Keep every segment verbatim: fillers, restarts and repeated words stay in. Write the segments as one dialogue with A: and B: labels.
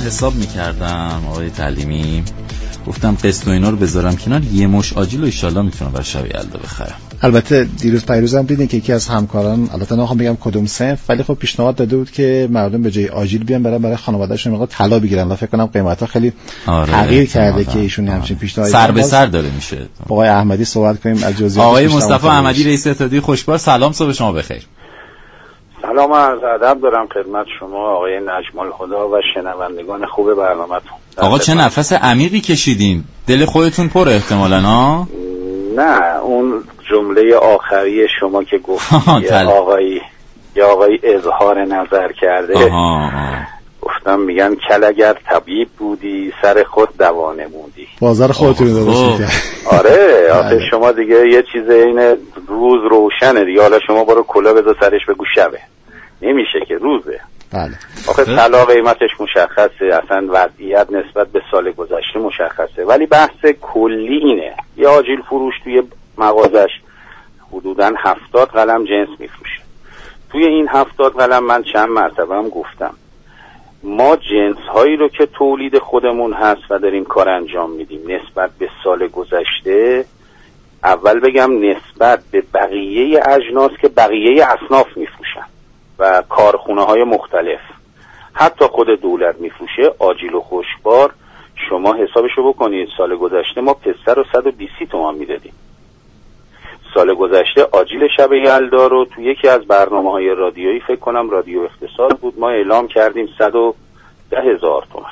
A: حساب میکردم آقای تعلیمی، گفتم قسط و اینا رو بذارم کنار، یه مش آجیل رو ایشالله میتونم برای شب یلدا بخرم.
B: البته دیروز پیروز هم دیدین که یکی از همکاران، البته نمیخوام بگم کدوم صنف، ولی خب پیشنهاد داده بود که مردم به جای آجیل بیان برای برای خانواده‌شون مقدار طلا بگیرن و فکر کنم قیمتا خیلی آره تغییر کرده که ایشون همچین پیشنهادی
A: سر به سر داره میشه.
B: آقای احمدی صحبت کنیم از جزئیات.
A: آقای مصطفی احمدی رئیس اتحادیه خوشبار، سلام، صبح شما بخیر.
C: سلام و عرض ادب دارم خدمت شما آقای نجم الهدی و شنوندگان خوب برنامه‌تون.
A: آقا چه نفس عمیقی کشیدین، دل خودتون پر احتمالاً ها؟
C: نه، اون جمله آخری شما که گفتید یه آقایی یه آقایی اظهار نظر کرده.
A: آها آها.
C: گفتم میگن کل اگر طبیب بودی سر خود دوا نمودی.
B: بازار خودتون رو درست کرد.
C: آره آخه شما دیگه یه چیز اینه، روز روشنه دیگه، حالا شما برو کلا بذار سرش بگو شبه، نمیشه که روزه.
B: بله.
C: آخه طلا قیمتش مشخصه، اصلا وضعیت نسبت به سال گذشته مشخصه، ولی بحث کلی اینه یه آجیل فروش توی مغازش حدوداً هفتاد قلم جنس میفروشه. توی این هفتاد قلم من چند مرتبه هم گفتم ما جنس هایی رو که تولید خودمون هست و داریم کار انجام میدیم نسبت به سال گذشته، اول بگم نسبت به بقیه اجناس که بقیه اصناف میفروشن و کارخونه های مختلف، حتی خود دولت میفروشه آجیل و خوشبار، شما حسابشو بکنید سال گذشته ما پسر رو صد و بیست تومان میدادیم. سال گذشته آجیل شب یلدا رو تو یکی از برنامه‌های رادیویی، فکر کنم رادیو اقتصاد بود، ما اعلام کردیم صد و ده هزار تومان.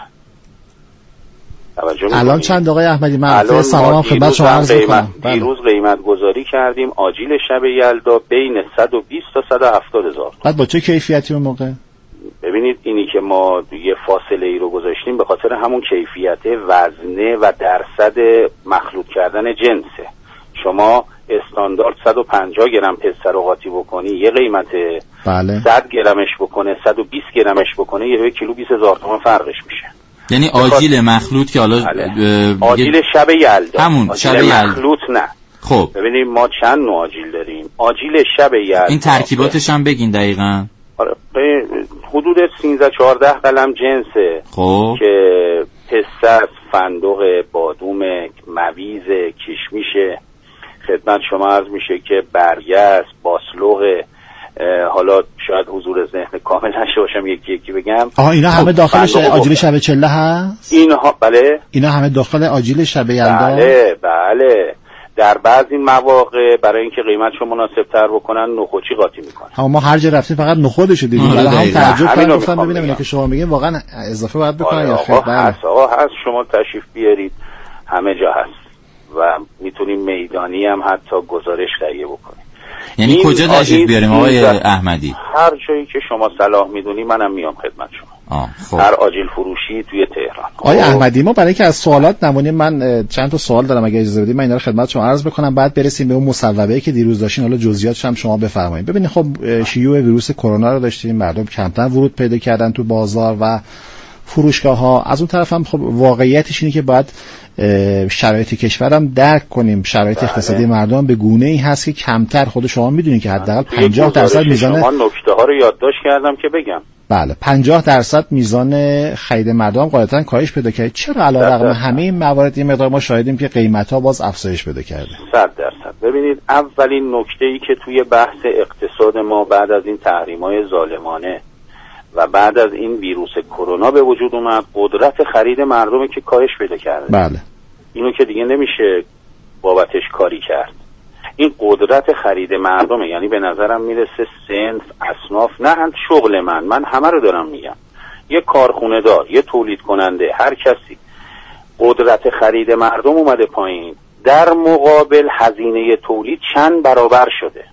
B: الان چند آقای احمدی؟ من سلام خدمت شما عرض می‌کنم.
C: دیروز قیمت گذاری کردیم آجیل شب یلدا بین صد و بیست تا صد و هفتاد هزار تومان.
B: بعد با چه کیفیتی اون موقع؟
C: ببینید اینی که ما یه فاصله ای رو گذاشتیم به خاطر همون کیفیت، وزنه و درصد مخلوط کردن جنسه. شما استاندارد صد و پنجاه گرم پسر رو قاطی بکنی یه قیمته،
B: بله.
C: صد گرمش بکنه، صد و بیست گرمش بکنه یه کیلو بیست هزار تومان فرقش میشه.
A: یعنی آجیل مخلوط که حالا
C: آجیل شب یلدا،
A: همون شب یلدا
C: مخلوط نه.
A: خب
C: ببینیم ما چند نوع آجیل داریم. آجیل شب یلدا
A: این ترکیباتش هم بگین دقیقاً.
C: آره حدود سیزده چهارده قلم جنسه.
A: خب
C: که پسر، فندق، بادوم، مویز، کشمیشه، خدمت شما عرض میشه که برگست، باسلوق، حالا شاید حضور ذهن کامل نشه باشم یکی یکی بگم.
B: آها اینا همه داخلش آجیل شب چله هست؟
C: اینها بله،
B: اینا همه داخل آجیل شب یلدا.
C: بله بله. در بعض این مواقع برای اینکه قیمتشو مناسب‌تر بکنن نخودچی قاطی میکنن.
B: اما ما هر جا رفتیم فقط نخودشو دیدیم. حالا هم تعجب کردم گفتم ببینم اینا که شما میگین واقعا اضافه باید بکنن یا خیر؟
C: بله هست آقا هست، شما تشریف بیارید همه جا هست و میتونیم میدانی هم حتی گزارش تهیه بکنیم.
A: یعنی کجا تشریف بیاریم آقای احمدی؟
C: هر جایی که شما صلاح میدونی منم میام خدمت شما.
A: آه خب.
C: هر آجیل فروشی توی تهران.
B: آقای احمدی ما برای اینکه از سوالات نمونیم، من چند تا سوال دارم اگه اجازه بدید من اینا رو خدمت شما عرض بکنم، بعد برسیم به اون مصوبه‌ای که دیروز داشتین، حالا جزئیاتش هم شما بفرمایید. ببینید خب شیوع ویروس کرونا رو داشتیم، مردم کمتر ورود پیدا کردن تو بازار و فروشگاه ها. از اون طرف هم خب واقعیتش اینه که باید شرایط کشورم درک کنیم. شرایط بله. اقتصادی مردم به گونه ای هست که کمتر، خود شما میدونید که حداقل پنجاه درصد میزان،
C: شما نکته ها رو یادداشت کردم که بگم.
B: بله پنجاه درصد میزان خرید مردم قاعدتا کاهش پیدا کرد. چرا علیرغم همه این موارد این مقدار ما شاهدیم که قیمت ها باز افزایش پیدا کرده؟
C: صد درصد. ببینید اولین نکته ای که توی بحث اقتصاد ما بعد از این تحریم‌های ظالمانه و بعد از این ویروس کرونا به وجود اومد، قدرت خرید مردمی که کاهش پیدا کرده.
B: بله.
C: اینو که دیگه نمیشه بابتش کاری کرد. این قدرت خرید مردمه، یعنی به نظرم میرسه صنف، اصناف، نه شغل من من همه رو دارم میگم، یه کارخونه دار، یه تولید کننده، هر کسی قدرت خرید مردم اومده پایین، در مقابل هزینه تولید چند برابر شده.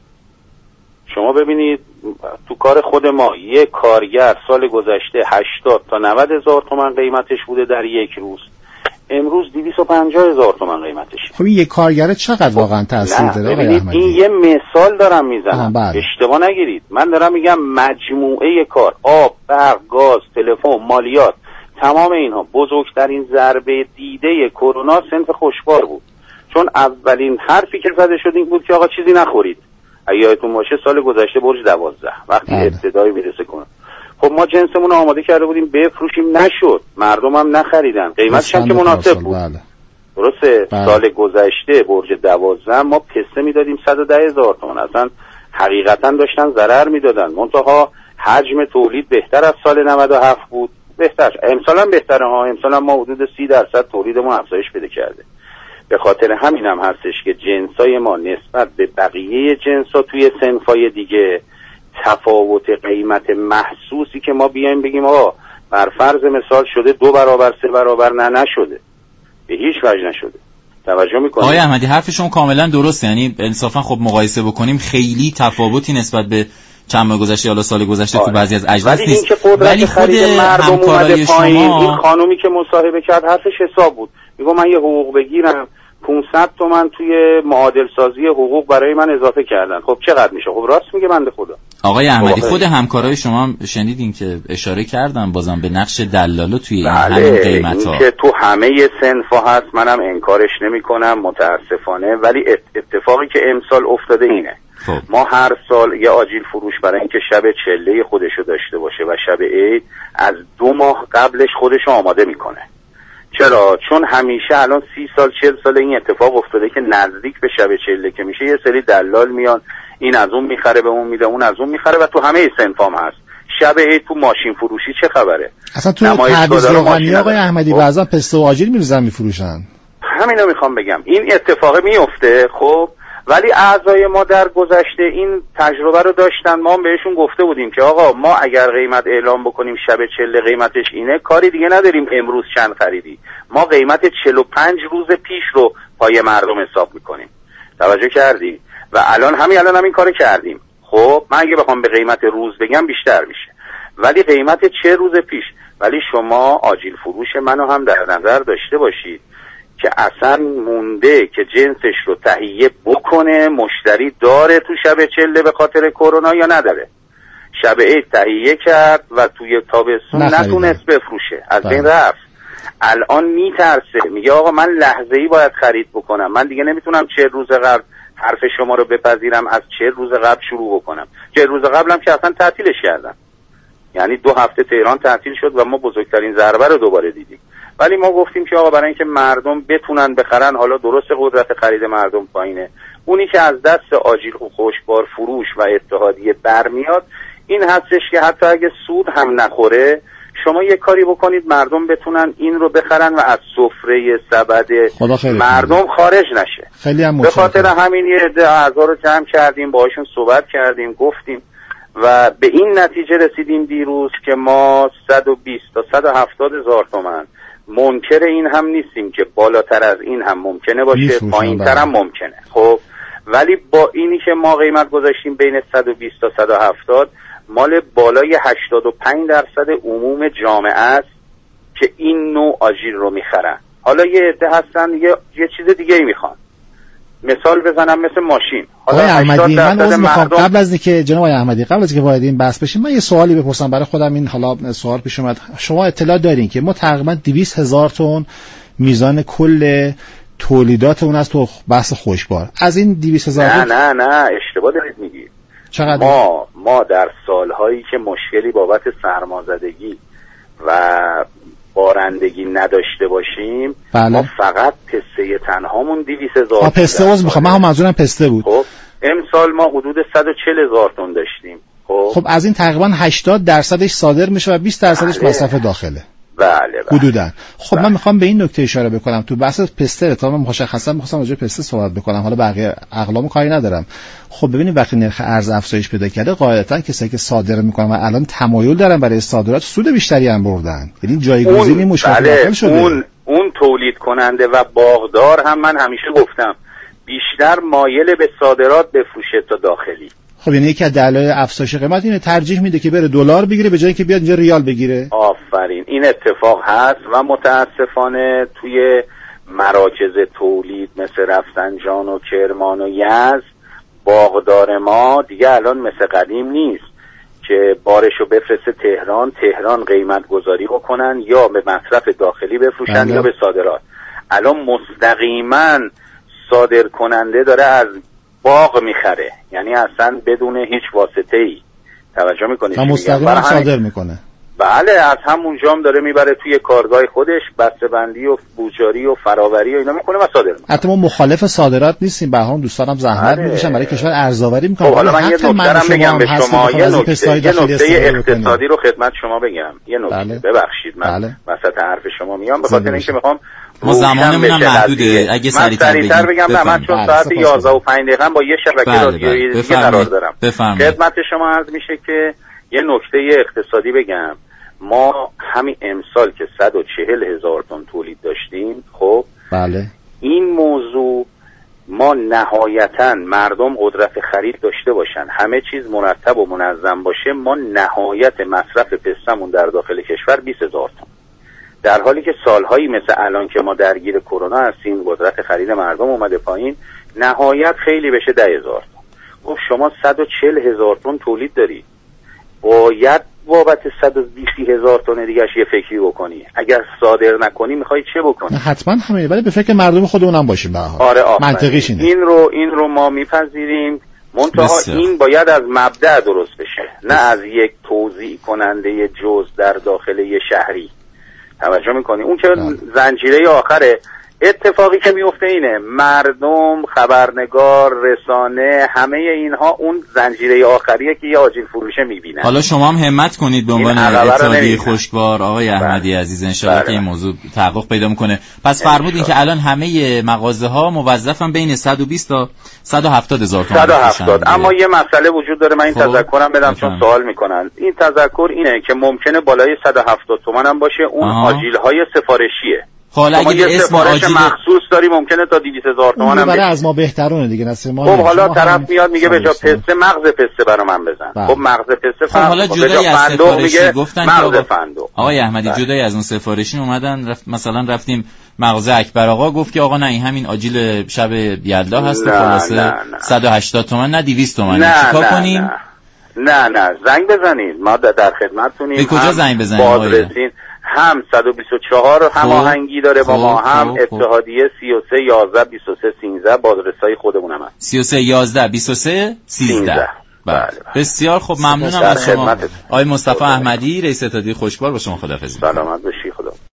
C: شما ببینید تو کار خود ما یه کارگر سال گذشته هشتاد تا نود هزار تومان قیمتش بوده در یک روز، امروز دویست و پنجاه هزار تومان قیمتش.
B: خب این یک کارگر چقدر واقعا تاثیر داره آقای احمدی؟
C: این یه مثال دارم میزنم، اشتباه نگیرید. من دارم میگم مجموعه کار، آب، برق، گاز، تلفن، مالیات، تمام اینها. بزرگترین ضربه دیده کرونا صنف خوشبار بود، چون اولین حرفی که زده شد این بود که آقا چیزی نخورید. اگه یادتون باشه سال گذشته برج دوازده وقتی ابتدایی میرسه کنه خب ما جنسمون رو آماده کرده بودیم بفروشیم، نشد، مردم هم نخریدن، قیمتش هم که مناسب بود.
B: بله.
C: درسته.
B: بله.
C: سال گذشته برج دوازده ما پسته میدادیم صد و ده هزار تومان، اصلا حقیقتا داشتن ضرر میدادن، منتها حجم تولید بهتر از سال نود و هفت بود، بهتر. امسال هم بهتره ها، امسال هم ما حدود سی درصد تولیدمون افزایش پیدا کرده. به خاطر همین هم هستش که جنسای ما نسبت به بقیه جنسا توی صنفای دیگه تفاوت قیمت محسوسی که ما بیایم بگیم آقا بر فرض مثال شده دو برابر سه برابر، نه نشده، به هیچ وجه نشده. توجه میکنید
A: آقای احمدی حرف شما کاملا درسته، یعنی انصافا خب مقایسه بکنیم خیلی تفاوتی نسبت به چند ماه گذشته یا سال گذشته تو بعضی از اجناس نیست،
C: ولی خود همکارای شما این خانومی که مصاحبه کرد حرفش حساب بود، میگه من یه حقوق بگیرم پانصد تومن توی معادل سازی حقوق برای من اضافه کردن، خب چقدر میشه؟ خب راست میگه بنده خدا.
A: آقای احمدی خود همکارای شما شنیدین که اشاره کردن بازم به نقش دلالا توی این
C: بله،
A: همین قیمت‌ها
C: که تو همه صنف‌ها هست، منم انکارش نمی‌کنم متاسفانه، ولی اتفاقی که امسال افتاده اینه
A: خب.
C: ما هر سال یه آجیل فروش برای اینکه شب چله خودشو داشته باشه و شب عید از دو ماه قبلش خودشو آماده میکنه. چرا؟ چون همیشه الان سی سال چل سال این اتفاق افتاده که نزدیک به شب چله که میشه یه سری دلال میان، این از اون میخره به اون میده، اون از اون میخره، و تو همه صنفام هست. شب عید تو ماشین فروشی چه خبره؟
B: اصلا تو تعویض روغنی آقای احمدی بعضا پسته و آجیل میریزن میفروشن.
C: همینو میخوام بگم، این اتفاق میفته. خب ولی اعضای ما در گذشته این تجربه رو داشتن، ما بهشون گفته بودیم که آقا ما اگر قیمت اعلام بکنیم شب چله قیمتش اینه، کاری دیگه نداریم امروز چند خریدی، ما قیمت چهل و پنج روز پیش رو پای مردم حساب میکنیم. توجه کردی؟ و الان همین الان هم این کارو کردیم. خب من اگه بخوام به قیمت روز بگم بیشتر میشه، ولی قیمت چه روز پیش. ولی شما آجیل فروش منو هم در نظر داشته باشید که اصلا مونده که جنسش رو تهیه بکنه، مشتری داره تو شب چله به خاطر کرونا یا نداره. شب عید تهیه کرد و توی تابستون نتونست بفروشه، از بین رفت. الان میترسه، میگه آقا من لحظه‌ای باید خرید بکنم، من دیگه نمیتونم چه روز قبل حرف شما رو بپذیرم، از چه روز قبل شروع بکنم. چه روز قبلم که اصلا تعطیلش کردن، یعنی دو هفته تهران تعطیل شد و ما بزرگترین ضربه رو دوباره دیدیم. ولی ما گفتیم که آقا برای اینکه مردم بتونن بخرن، حالا درست قدرت خرید مردم پایینه، اونی که از دست آجیل و خشکبار فروش و اتحادیه برمیاد این هستش که حتی اگه سود هم نخوره شما یه کاری بکنید مردم بتونن این رو بخرن و از سفره سبد مردم خارج نشه.
B: خیلی هم
C: به خاطر همین یه عده اعضا رو جمع کردیم، باهاشون صحبت کردیم، گفتیم و به این نتیجه رسیدیم دیروز که ما صد و بیست تا صد و هفتاد هزار تومان منکر این هم نیستیم که بالاتر از این هم ممکنه باشه، پایین‌تر هم ممکنه. خب ولی با اینی که ما قیمت گذاشتیم بین صد و بیست تا صد و هفتاد، مال بالای هشتاد و پنج درصد عموم جامعه است که این نوع آجیل رو میخرن. حالا یه عده هستن یه, یه چیز دیگه ای میخوان، مثال بزنم مثل ماشین.
B: حالا احمدی من از میخوام قبل از اینکه جناب آقای احمدی قبل از اینکه وارد این بحث بشیم من یه سوالی بپرسم برای خودم، این حالا سوال پیش اومد. شما اطلاع دارین که ما تقریبا دویست هزار تن میزان کل تولیدات اون از تو بحث خشکبار، از این دویست هزار
C: نه نه نه اشتباه دارید میگید.
B: چقدر؟
C: ما ما در سالهایی که مشکلی بابت سرمازدگی و بارندگی نداشته باشیم بله. ما فقط پسته تنهامون دویست هزار.
B: پسته عوض میخوام، من هم منظورم پسته بود.
C: خب امسال ما حدود صد و چهل هزار تن داشتیم. خب
B: خب از این تقریبا هشتاد درصدش صادر میشه و بیست درصدش مصرف داخله.
C: بله بله
B: حدوداً. خب
C: بله.
B: من میخوام به این نکته اشاره بکنم، تو بحث پسته تا من مشخصا میخواستم راجع به پسته صحبت بکنم، حالا بقیه اقلامو کاری ندارم. خب ببینید وقتی نرخ ارز افزایش پیدا کرده قاعدتاً کسایی که صادر میکنن و الان تمایل دارن برای صادرات سود بیشتری هم بردن، یعنی جایگزینی مشکل
C: بله.
B: داخل شده.
C: اون اون تولید کننده و باغدار هم من همیشه گفتم بیشتر مایل به صادرات بفروشه تا داخلی.
B: خب یعنی یکی از دلایل افزایش قیمت اینه، ترجیح میده که بره دلار بگیره به جای اینکه بیاد اینجا ریال بگیره.
C: آفرین، این اتفاق هست و متاسفانه توی مراکز تولید مثل رفسنجان و کرمان و یزد باغدار ما دیگه الان مثل قدیم نیست که بارشو بفرسته تهران، تهران قیمت گذاری بکنن یا به مصرف داخلی بفروشن بله. یا به صادرات. الان مستقیما صادر کننده داره از باغ میخره، یعنی اصلا بدون هیچ واسطه‌ای. توجه میکنید
B: و مستقیما صادر میکنه.
C: بله، از همونجا هم داره میبره توی کارگاه خودش، بسته‌بندی و بوجاری و فراوری و اینا میکنه و صادر میکنه.
B: حتی ما مخالف صادرات نیستیم، به هم دوستانم زحمت میکشن برای کشور ارزآوری میکنن.
C: حالا من یه نکته بگم به شما، یه نکته اقتصادی رو خدمت شما بگم. یه نکته بله. ببخشید من بله. وسط حرف شما میام، به خاطر اینکه میخوام
A: ما زمانمون هم محدوده. اگه سریعتر
C: بگم نه، من چون ساعت یازده و پنج دقیقه با یه شبکه رادیویی دیگه قرار دارم. خدمت شما عرض میشه که یه نکته اقتصادی بگم. ما همین امسال که صد و چهل هزار تن تولید داشتیم، خب
B: بله
C: این موضوع ما نهایتاً مردم قدرت خرید داشته باشن، همه چیز مرتب و منظم باشه، ما نهایت مصرف پستمون در داخل کشور بیست هزار تن، در حالی که سالهایی مثل الان که ما درگیر کرونا هستیم قدرت خرید مردم اومده پایین، نهایت خیلی بشه ده هزار تن. خب شما صد و چهل هزار تن تولید داری، باید بابت صد و بیست هزار تن دیگه‌اش یه فکری بکنی. اگر صادر نکنی میخوای چه بکنی؟
B: حتما همین، ولی به فکر مردم خودمونم باشیم به هر حال.
C: آره
B: منطقیش اینه.
C: این رو این رو ما میپذیریم، منتها این باید از مبدأ درست بشه، نه از یک توزیع کننده جز در داخل یه شهری. توجه میکنی؟ اون که زنجیره آخره. اتفاقی که میفته اینه مردم، خبرنگار، رسانه، همه اینها اون زنجیره آخریه که یه آجیل فروشه میبینن.
A: حالا شما هم همت کنید به عنوان اتحادیه خشکبار آقای احمدی عزیز، انشالله که این موضوع تحقق پیدا میکنه. پس فرمودین که الان همه مغازه ها موظفن بین صد و بیست تا صد و هفتاد هزار تومان
C: صد و هفتاد. اما یه مسئله وجود داره، من این تذکرم بدم چون سوال میکنن. این تذکر اینه که ممکنه بالای صد و هفتاد تومان هم باشه، اون آجیل های سفارشیه.
A: حالا اگه اسم آجیل
C: مخصوص داری ممکنه تا دویست هزار تومان هم
B: برای از ما بهترونه دیگه نصر ما.
C: خب حالا طرف میاد میگه به جا پسته مغز پسته برا من بزن. بله. خب مغز پسته
A: خب حالا جدای از سفارشی گفتن
C: مغز فندق.
A: آقای احمدی بله. جدای از اون سفارشی اومدن رفت مثلا رفتیم مغازه اکبر آقا، گفت که آقا نه این همین آجیل شب یلدا هست و خلاصه صد و هشتاد تومان نه دویست تومان. چیکار کنیم؟
C: نه نه زنگ بزنید، ما در خدمتتونیم.
A: به کجا زنگ بزنیم؟
C: هم صد و بیست و چهار هماهنگی داره با ما، هم اتحادیه سی و سه یازده بیست و سه سیزده بازرسای خودمون هم هست.
A: سی و سه یازده بیست و سه سیزده. بله. بسیار خوب، ممنونم از شما آقای مصطفی احمدی، رئیس اتحادیه خشکبار. با شما خداحافظی.
C: سلامت باشید.